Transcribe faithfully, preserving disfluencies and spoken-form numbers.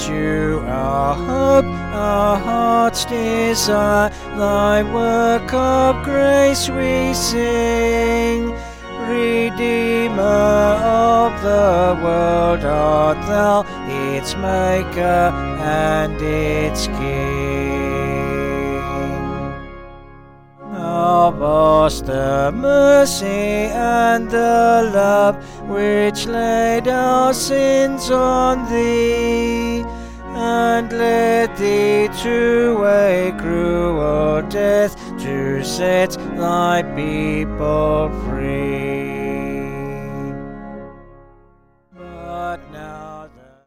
you our hope, our heart's desire. Thy work of grace we sing. Redeemer of the world art thou, its maker and its king. Thou vast the mercy and the love which laid our sins on thee, and led thee to a cruel death to set thy people free.